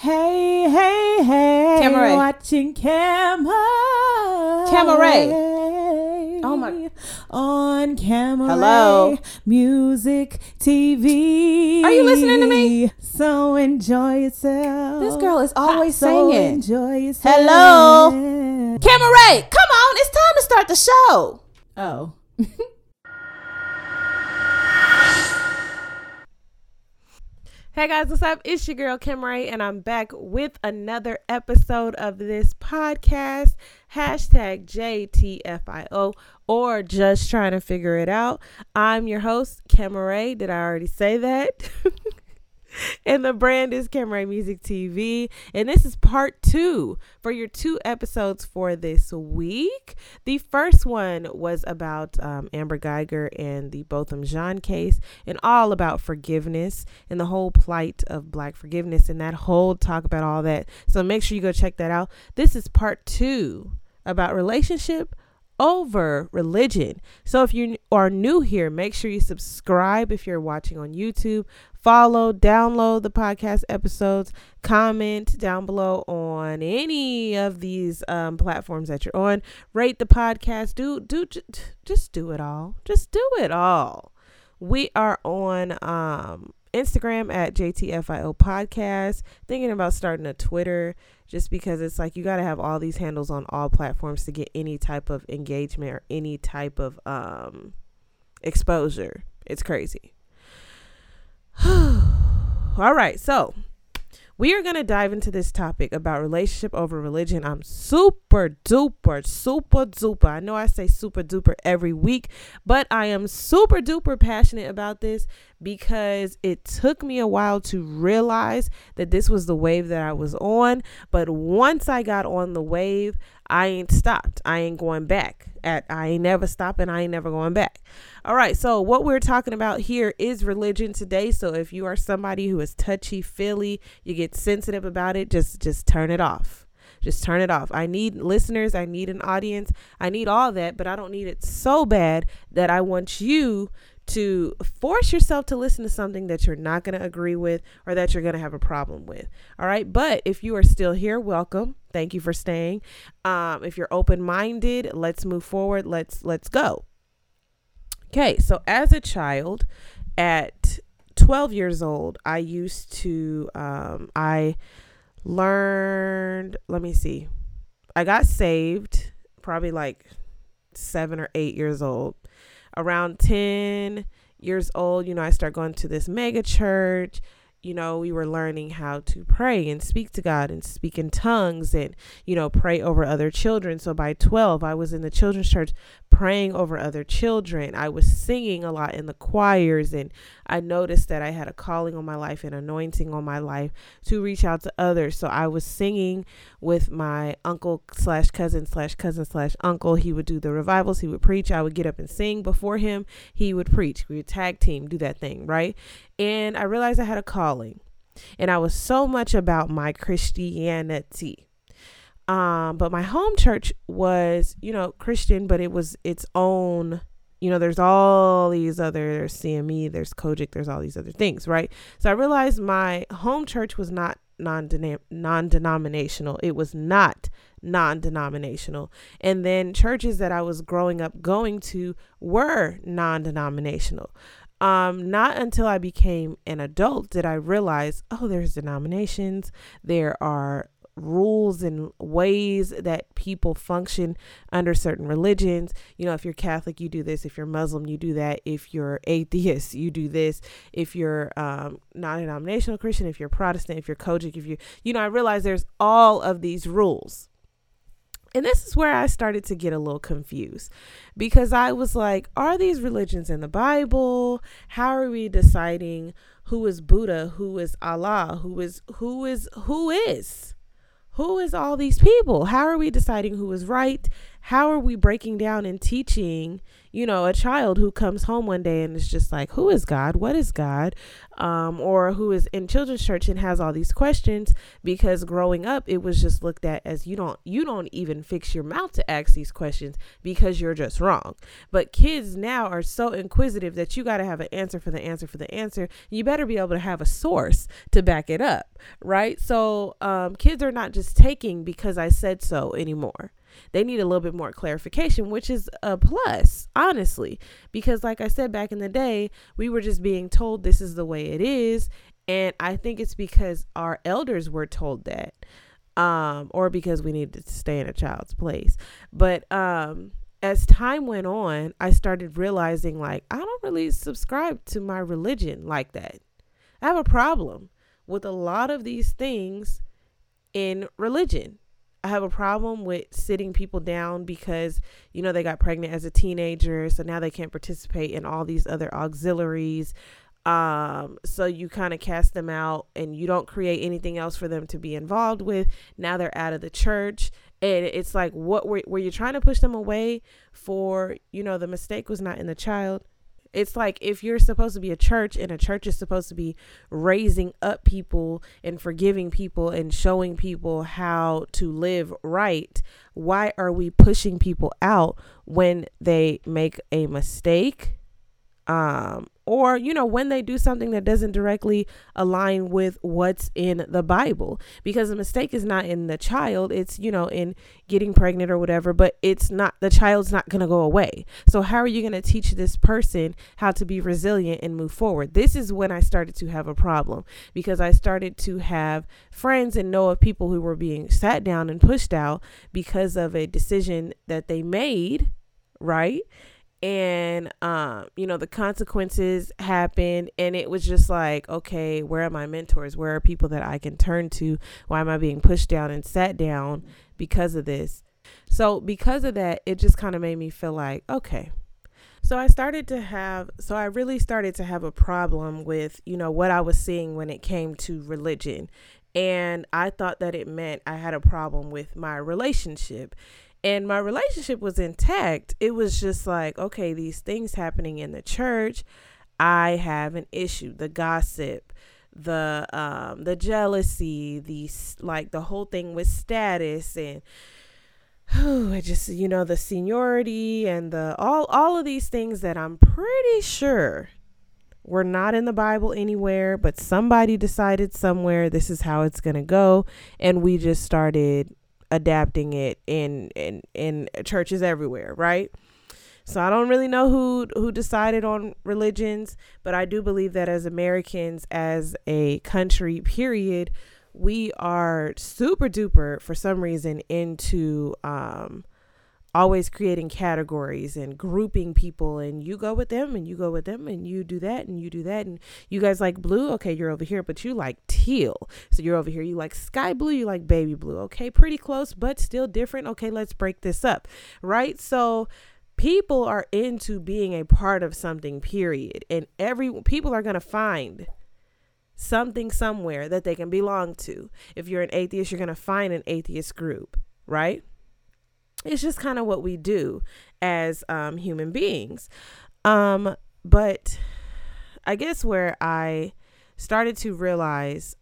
Hey. Camera. Watching Camera. Oh my. On Camera. Hello. Music TV. Are you listening to me? So enjoy yourself. This girl is always so singing. Enjoy yourself. Hello. Camera. Come on. It's time to start the show. Oh. Hey guys, what's up? It's your girl Kim Ray, and I'm back with another episode of this podcast. Hashtag JTFIO, or just trying to figure it out. I'm your host, Kim Ray. Did I already say that? And the brand is Camera Music TV. And this is part 2 for your 2 episodes for this week. The first one was about Amber Guyger and the Botham Jean case, and all about forgiveness and the whole plight of Black forgiveness and that whole talk about all that. So make sure you go check that out. This is part 2 about relationship over religion. So if you are new here, make sure you subscribe if you're watching on YouTube. Follow, download the podcast episodes, comment down below on any of these platforms that you're on. Rate the podcast. Just do it all. Just do it all. We are on Instagram at JTFIO podcast. Thinking about starting a Twitter, just because it's like you got to have all these handles on all platforms to get any type of engagement or any type of exposure. It's crazy. All right, so we are going to dive into this topic about relationship over religion. I'm super duper. I know I say super duper every week, but I am super duper passionate about this because it took me a while to realize that this was the wave that I was on. But once I got on the wave, I ain't stopped. I ain't going back. I ain't never stopping. I ain't never going back. All right. So what we're talking about here is religion today. So if you are somebody who is touchy-feely, you get sensitive about it, just turn it off. Just turn it off. I need listeners. I need an audience. I need all that, but I don't need it so bad that I want you to force yourself to listen to something that you're not going to agree with or that you're going to have a problem with. All right. But if you are still here, welcome. Thank you for staying. If you're open-minded, let's move forward. Let's go. Okay. So as a child at 12 years old, I used to, I got saved probably like 7 or 8 years old. Around 10 years old, I started going to this mega church. We were learning how to pray and speak to God and speak in tongues and, pray over other children. So by 12, I was in the children's church praying over other children. I was singing a lot in the choirs, and I noticed that I had a calling on my life and anointing on my life to reach out to others. So I was singing with my uncle/cousin/uncle. He would do the revivals. He would preach. I would get up and sing before him. He would preach. We would tag team, do that thing, right? And I realized I had a calling, and I was so much about my Christianity. But my home church was, Christian, but it was its own, there's all these other, there's CME, there's Kojic, there's all these other things, right? So I realized my home church was not non-denominational. It was not non-denominational. And then churches that I was growing up going to were non-denominational. Not until I became an adult did I realize, there's denominations. There are rules and ways that people function under certain religions. If you're Catholic, you do this. If you're Muslim, you do that. If you're atheist, you do this. If you're non-denominational Christian, if you're Protestant, if you're Kojic, if you, I realized there's all of these rules. And this is where I started to get a little confused, because I was like, are these religions in the Bible? How are we deciding who is Buddha, who is Allah, who is all these people? How are we deciding who is right? how are we breaking down and teaching, a child who comes home one day and is just like, who is God? What is God? Or who is in children's church and has all these questions, because growing up, it was just looked at as you don't even fix your mouth to ask these questions because you're just wrong. But kids now are so inquisitive that you got to have an answer for the answer for the answer. You better be able to have a source to back it up, right? So kids are not just taking because I said so anymore. They need a little bit more clarification, which is a plus, honestly, because like I said, back in the day, we were just being told this is the way it is. And I think it's because our elders were told that, or because we needed to stay in a child's place. But as time went on, I started realizing, like, I don't really subscribe to my religion like that. I have a problem with a lot of these things in religion. I have a problem with sitting people down because, they got pregnant as a teenager. So now they can't participate in all these other auxiliaries. So you kind of cast them out and you don't create anything else for them to be involved with. Now they're out of the church. And it's like, what were you trying to push them away for? The mistake was not in the child. It's like, if you're supposed to be a church and a church is supposed to be raising up people and forgiving people and showing people how to live right, why are we pushing people out when they make a mistake? Or, when they do something that doesn't directly align with what's in the Bible, because the mistake is not in the child. It's, in getting pregnant or whatever, but the child's not going to go away. So how are you going to teach this person how to be resilient and move forward? This is when I started to have a problem, because I started to have friends and know of people who were being sat down and pushed out because of a decision that they made, right? And, the consequences happened, and it was just like, okay, where are my mentors? Where are people that I can turn to? Why am I being pushed down and sat down because of this? So because of that, it just kind of made me feel like, okay. So I really started to have a problem with, what I was seeing when it came to religion. And I thought that it meant I had a problem with my relationship. And my relationship was intact. It was just like, okay, these things happening in the church, I have an issue. The gossip, the jealousy, the whole thing with status, and it just, the seniority and all of these things that I'm pretty sure were not in the Bible anywhere, but somebody decided somewhere this is how it's going to go. And we just started adapting it in churches everywhere, right? So I don't really know who decided on religions, but I do believe that as Americans, as a country, period, we are super duper, for some reason, into always creating categories and grouping people, and you go with them and you go with them and you do that and you do that, and you guys like blue, okay, you're over here, but you like teal, so you're over here, you like sky blue, you like baby blue, okay, pretty close but still different, okay, let's break this up, right? So people are into being a part of something, period, and people are going to find something somewhere that they can belong to. If you're an atheist, you're going to find an atheist group, right? It's just kind of what we do as human beings. But I guess where I started to realize,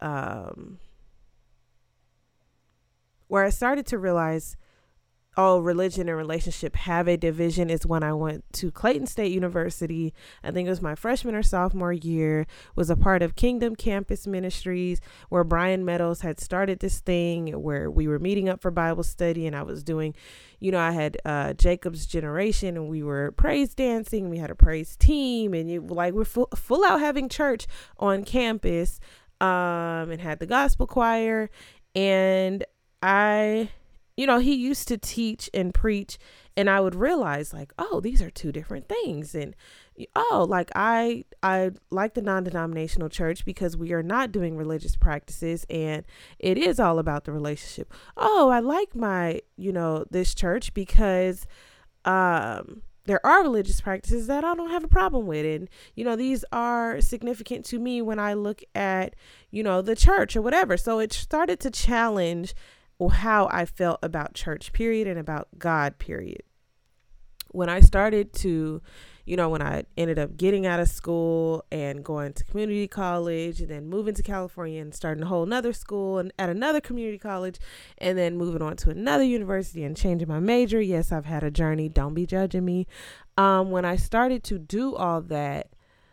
religion and relationship have a division is when I went to Clayton State University. I think it was my freshman or sophomore year, was a part of Kingdom Campus Ministries, where Brian Meadows had started this thing where we were meeting up for Bible study, and I was doing, I had Jacob's Generation, and we were praise dancing. We had a praise team, and we're full out having church on campus, and had the gospel choir. And he used to teach and preach, and I would realize like, oh, these are two different things. And I like the non-denominational church because we are not doing religious practices, and it is all about the relationship. Oh, I like my, this church because there are religious practices that I don't have a problem with. And, these are significant to me when I look at, the church or whatever. So it started to challenge how I felt about church, period, and about God, period. When I started to, when I ended up getting out of school and going to community college and then moving to California and starting a whole nother school and at another community college and then moving on to another university and changing my major. Yes, I've had a journey. Don't be judging me. When I started to do all that,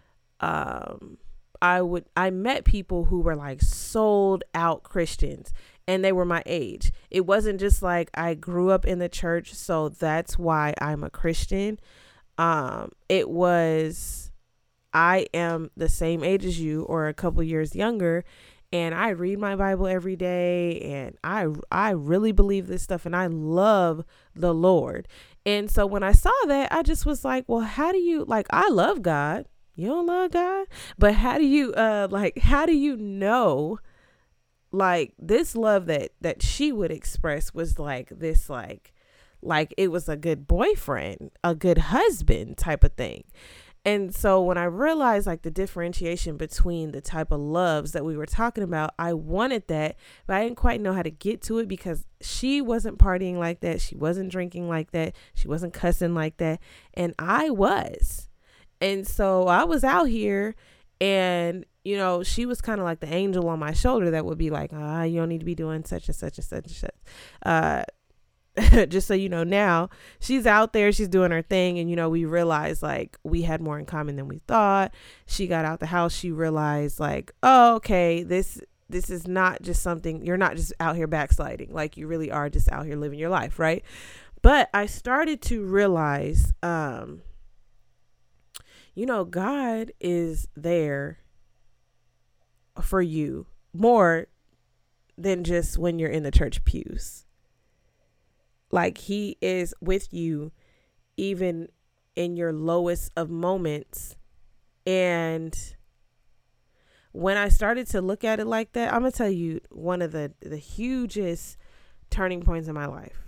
I met people who were like sold out Christians, and they were my age. It wasn't just like I grew up in the church, so that's why I'm a Christian. It was, I am the same age as you or a couple years younger, and I read my Bible every day, and I really believe this stuff, and I love the Lord. And so when I saw that, I just was like, well, how do you, like, I love God. You don't love God? But how do you, how do you know, like, this love that she would express was like this, like it was a good boyfriend, a good husband type of thing. And so when I realized like the differentiation between the type of loves that we were talking about, I wanted that, but I didn't quite know how to get to it because she wasn't partying like that. She wasn't drinking like that. She wasn't cussing like that. And I was. And so I was out here, and, she was kind of like the angel on my shoulder that would be like, you don't need to be doing such and such and such and such. Just so you know, now she's out there, she's doing her thing. And, we realized like we had more in common than we thought. She got out the house. She realized like, oh, okay, this is not just something, you're not just out here backsliding. Like you really are just out here living your life. Right. But I started to realize, God is there for you more than just when you're in the church pews. Like he is with you even in your lowest of moments. And when I started to look at it like that, I'm going to tell you one of the hugest turning points in my life.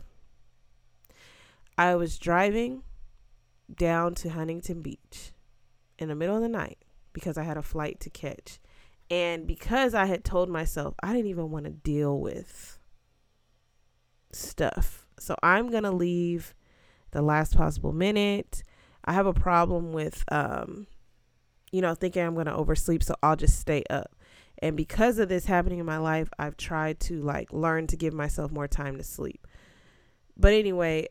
I was driving down to Huntington Beach in the middle of the night because I had a flight to catch. And because I had told myself I didn't even want to deal with stuff. So I'm going to leave the last possible minute. I have a problem with, thinking I'm going to oversleep. So I'll just stay up. And because of this happening in my life, I've tried to like learn to give myself more time to sleep. But anyway,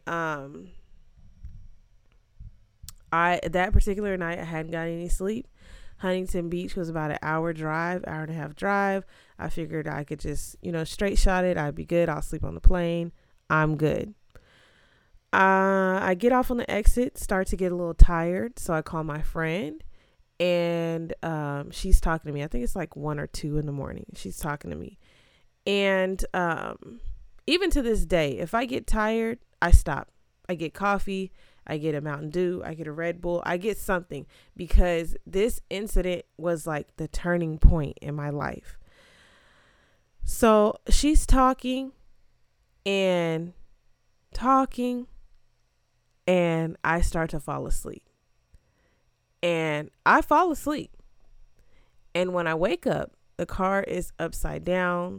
that particular night, I hadn't got any sleep. Huntington Beach was about an hour and a half drive. I figured I could just, straight shot it. I'd be good. I'll sleep on the plane. I'm good. I get off on the exit, start to get a little tired. So I call my friend, and she's talking to me. I think it's like 1 or 2 in the morning. She's talking to me. And even to this day, if I get tired, I stop. I get coffee. I get a Mountain Dew, I get a Red Bull, I get something, because this incident was like the turning point in my life. So she's talking, and I start to fall asleep. And I fall asleep. And when I wake up, the car is upside down.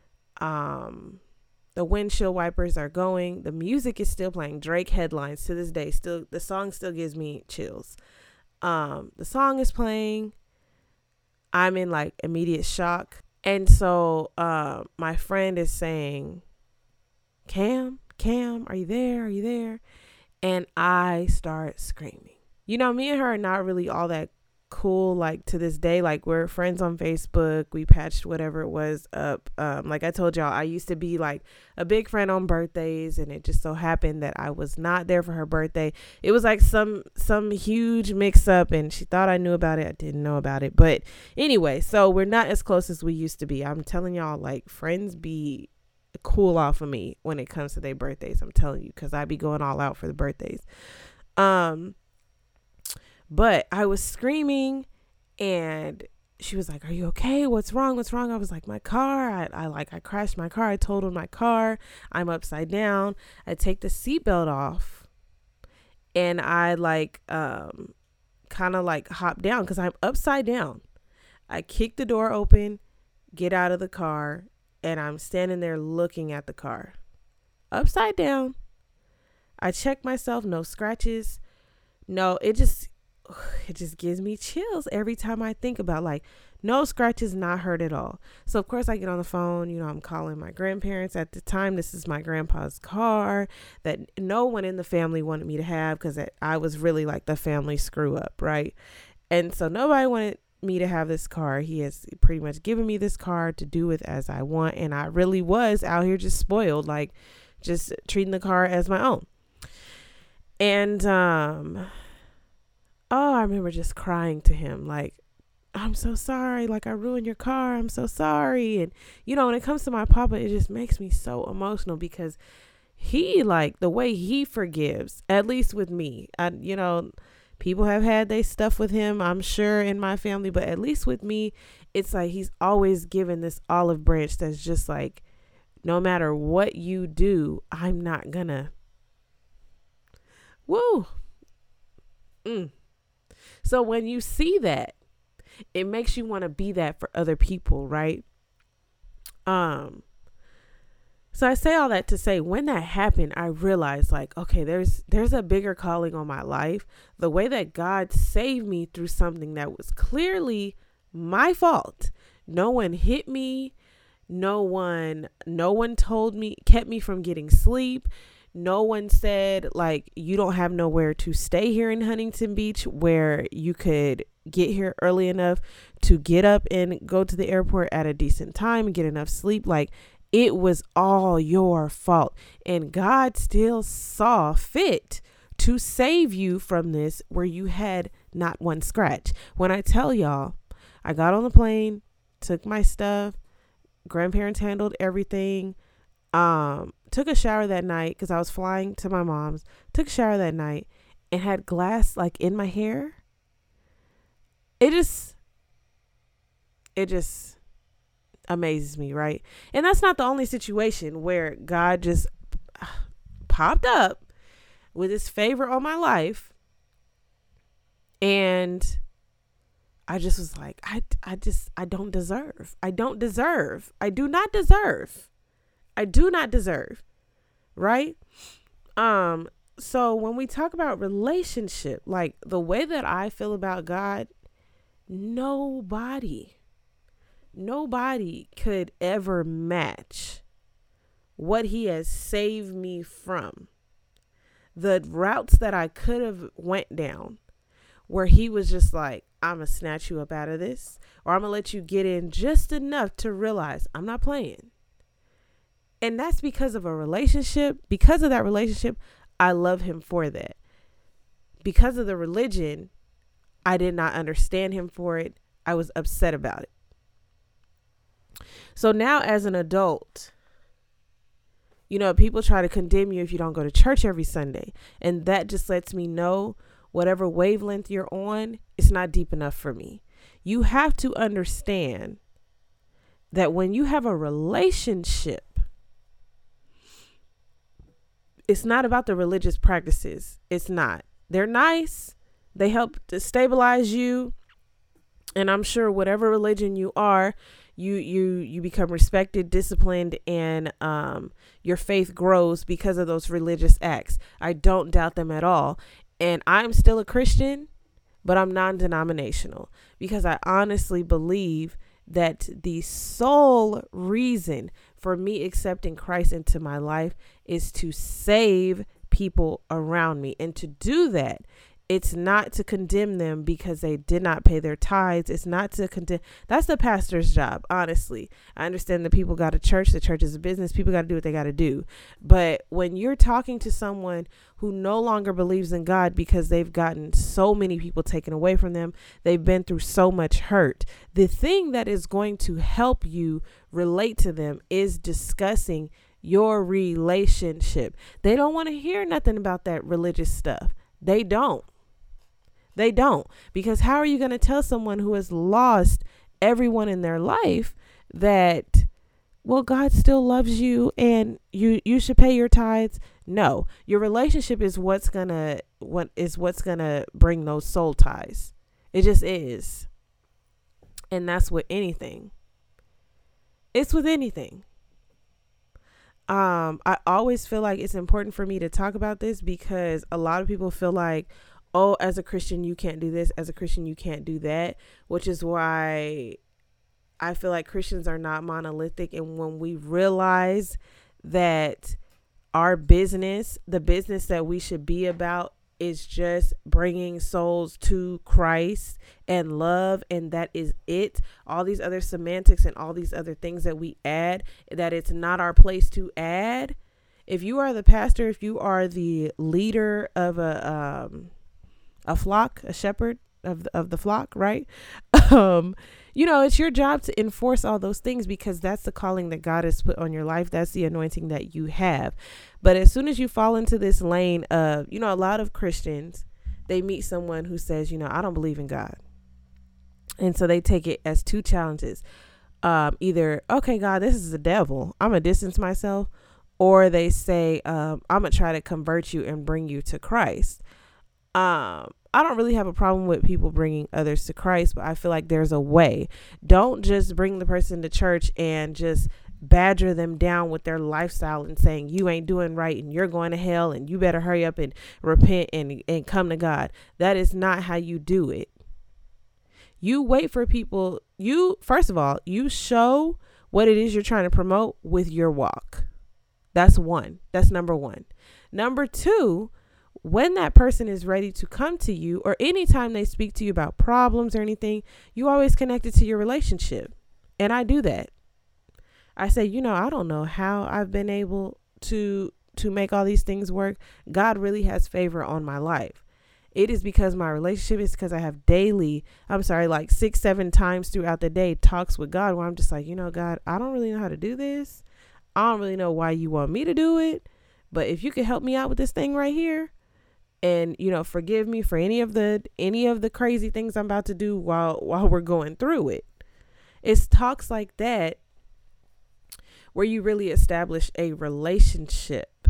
The windshield wipers are going. The music is still playing. Drake headlines to this day. Still, the song still gives me chills. The song is playing. I'm in like immediate shock. And so my friend is saying, Cam, are you there? Are you there? And I start screaming. Me and her are not really all that cool, like to this day. Like we're friends on Facebook. We patched whatever it was up. Like I told y'all, I used to be like a big friend on birthdays, and it just so happened that I was not there for her birthday. It was like some huge mix up, and she thought I knew about it. I didn't know about it. But anyway, so we're not as close as we used to be. I'm telling y'all, like friends be cool off of me when it comes to their birthdays. I'm telling you, because I be going all out for the birthdays. But I was screaming, and she was like, are you okay? What's wrong? I was like, my car. I crashed my car. I totaled my car. I'm upside down. I take the seatbelt off, and I kind of like hop down because I'm upside down. I kick the door open, get out of the car, and I'm standing there looking at the car upside down. I check myself, no scratches. No, it just gives me chills every time I think about, like, no scratches, not hurt at all. So of course I get on the phone, I'm calling my grandparents. At the time, this is my grandpa's car that no one in the family wanted me to have, because I was really like the family screw up, right? And so nobody wanted me to have this car. He has pretty much given me this car to do with as I want, and I really was out here just spoiled, like just treating the car as my own. And I remember just crying to him, like, I'm so sorry, like, I ruined your car, I'm so sorry. And when it comes to my papa, it just makes me so emotional, because he, like, the way he forgives, at least with me, people have had their stuff with him, I'm sure, in my family, but at least with me, it's like he's always given this olive branch that's just like, no matter what you do, I'm not gonna. Woo. So when you see that, it makes you want to be that for other people, right? So I say all that to say, when that happened, I realized, like, okay, there's a bigger calling on my life. The way that God saved me through something that was clearly my fault. No one hit me. No one kept me from getting sleep. No one said, like, you don't have nowhere to stay here in Huntington Beach where you could get here early enough to get up and go to the airport at a decent time and get enough sleep. Like, it was all your fault. And God still saw fit to save you from this where you had not one scratch. When I tell y'all, I got on the plane, took my stuff, grandparents handled everything, took a shower that night because I was flying to my mom's, took a shower that night and had glass like in my hair. It just amazes me, right? And that's not the only situation where God just popped up with his favor on my life. And I just was like, I do not deserve. Right? So when we talk about relationship, like the way that I feel about God, nobody could ever match what he has saved me from. The routes that I could have went down where he was just like, I'm going to snatch you up out of this, or I'm going to let you get in just enough to realize I'm not playing. And that's because of a relationship. Because of that relationship, I love him for that. Because of the religion, I did not understand him for it. I was upset about it. So now as an adult, people try to condemn you if you don't go to church every Sunday. And that just lets me know whatever wavelength you're on, it's not deep enough for me. You have to understand that when you have a relationship, it's not about the religious practices. It's not. They're nice. They help to stabilize you. And I'm sure whatever religion you are, you become respected, disciplined, and your faith grows because of those religious acts. I don't doubt them at all. And I'm still a Christian, but I'm non-denominational because I honestly believe that the sole reason for me accepting Christ into my life is to save people around me. And to do that, it's not to condemn them because they did not pay their tithes. It's not to condemn. That's the pastor's job. Honestly, I understand that people got a church. The church is a business. People got to do what they got to do. But when you're talking to someone who no longer believes in God because they've gotten so many people taken away from them, they've been through so much hurt, the thing that is going to help you relate to them is discussing your relationship. They don't want to hear nothing about that religious stuff. They don't. Because how are you going to tell someone who has lost everyone in their life that, well, God still loves you and you should pay your tithes? No, your relationship is what's gonna bring those soul ties. It just is. And that's with anything. It's with anything. I always feel like it's important for me to talk about this because a lot of people feel like, oh, as a Christian, you can't do this. As a Christian, you can't do that, which is why I feel like Christians are not monolithic. And when we realize that our business, the business that we should be about, is just bringing souls to Christ and love, and that is it. All these other semantics and all these other things that we add, that it's not our place to add. If you are the pastor, if you are the leader of a flock, a shepherd of the flock, right? It's your job to enforce all those things because that's the calling that God has put on your life. That's the anointing that you have. But as soon as you fall into this lane of, a lot of Christians, they meet someone who says, I don't believe in God. And so they take it as two challenges. Either, okay, God, this is the devil, I'm going to distance myself. Or they say, I'm going to try to convert you and bring you to Christ. I don't really have a problem with people bringing others to Christ, but I feel like there's a way. Don't just bring the person to church and just badger them down with their lifestyle and saying you ain't doing right and you're going to hell and you better hurry up and repent and come to God. That is not how you do it. You wait for people. First of all, you show what it is you're trying to promote with your walk. That's one. That's number one. Number two, when that person is ready to come to you, or anytime they speak to you about problems or anything, you always connect it to your relationship. And I do that. I say, I don't know how I've been able to make all these things work. God really has favor on my life. It is because my relationship is because I have like 6-7 times throughout the day talks with God where I'm just like, God, I don't really know how to do this. I don't really know why you want me to do it. But if you could help me out with this thing right here, and, forgive me for any of the crazy things I'm about to do while we're going through it. It's talks like that where you really establish a relationship.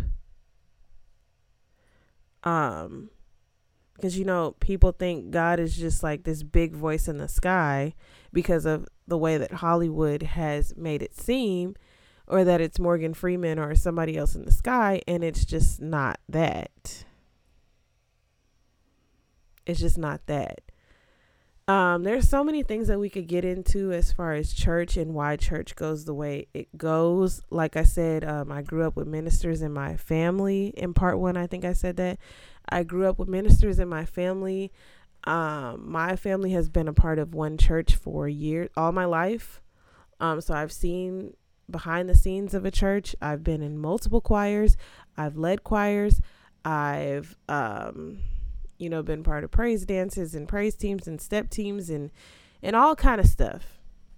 Because, people think God is just like this big voice in the sky because of the way that Hollywood has made it seem, or that it's Morgan Freeman or somebody else in the sky. And it's just not that. It's just not that. There's so many things that we could get into as far as church and why church goes the way it goes. Like I said, I grew up with ministers in my family. In part one, I think I said that. I grew up with ministers in my family. My family has been a part of one church for years, all my life. So I've seen behind the scenes of a church. I've been in multiple choirs. I've led choirs. I've been part of praise dances and praise teams and step teams and all kind of stuff.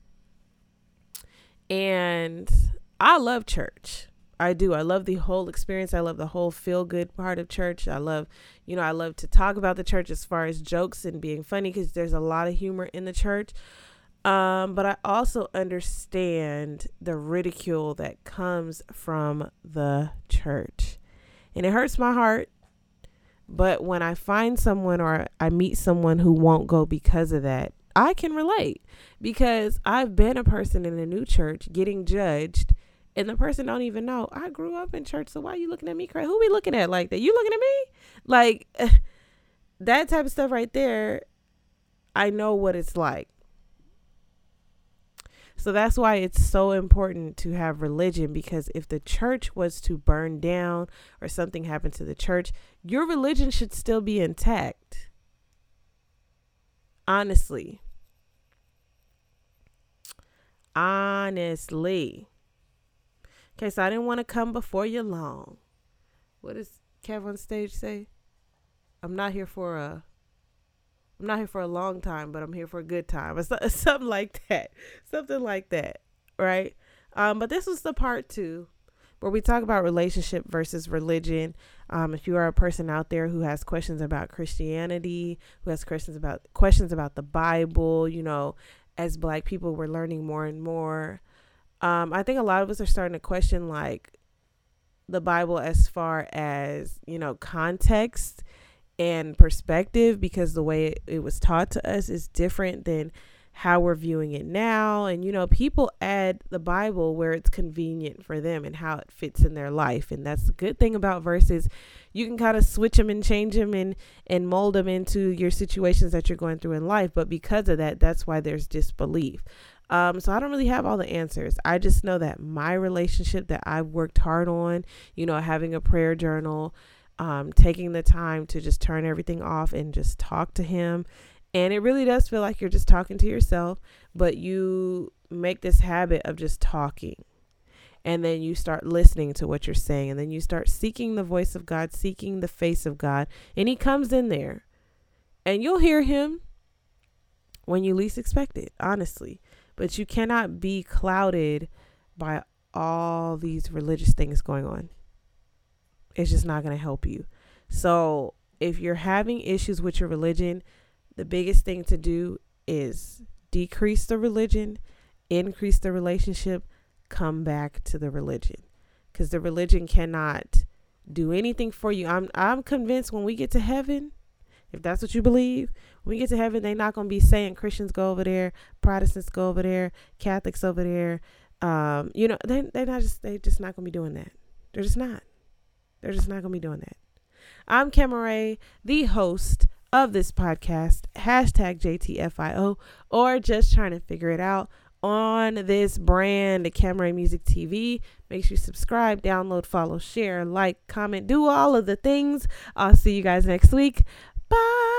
And I love church. I do. I love the whole experience. I love the whole feel good part of church. I love to talk about the church as far as jokes and being funny because there's a lot of humor in the church. But I also understand the ridicule that comes from the church, and it hurts my heart. But when I find someone or I meet someone who won't go because of that, I can relate because I've been a person in a new church getting judged and the person don't even know I grew up in church. So why are you looking at me crazy? Who we looking at like that? You looking at me? Like that type of stuff right there. I know what it's like. So that's why it's so important to have religion, because if the church was to burn down or something happened to the church, your religion should still be intact. Honestly. Okay, so I didn't want to come before you long. What does Kev on stage say? I'm not here for a long time, but I'm here for a good time. Something like that. Something like that, right? But this was the part 2 where we talk about relationship versus religion. If you are a person out there who has questions about Christianity, who has questions about the Bible, as Black people, we're learning more and more. I think a lot of us are starting to question like the Bible as far as, context and perspective, because the way it was taught to us is different than how we're viewing it now. And, people add the Bible where it's convenient for them and how it fits in their life. And that's the good thing about verses. You can kind of switch them and change them and mold them into your situations that you're going through in life. But because of that, that's why there's disbelief. So I don't really have all the answers. I just know that my relationship that I've worked hard on, having a prayer journal, taking the time to just turn everything off and just talk to him. And it really does feel like you're just talking to yourself, but you make this habit of just talking. And then you start listening to what you're saying. And then you start seeking the voice of God, seeking the face of God. And he comes in there. And you'll hear him when you least expect it, honestly. But you cannot be clouded by all these religious things going on. It's just not going to help you. So if you're having issues with your religion, the biggest thing to do is decrease the religion, increase the relationship, come back to the religion, because the religion cannot do anything for you. I'm convinced when we get to heaven, if that's what you believe, when we get to heaven, they're not going to be saying Christians go over there, Protestants go over there, Catholics over there. They're just not going to be doing that. They're just not going to be doing that. I'm Kamaray, the host of this podcast, #JTFIO, or just trying to figure it out on this brand, Kamaray Music TV. Make sure you subscribe, download, follow, share, like, comment, do all of the things. I'll see you guys next week. Bye.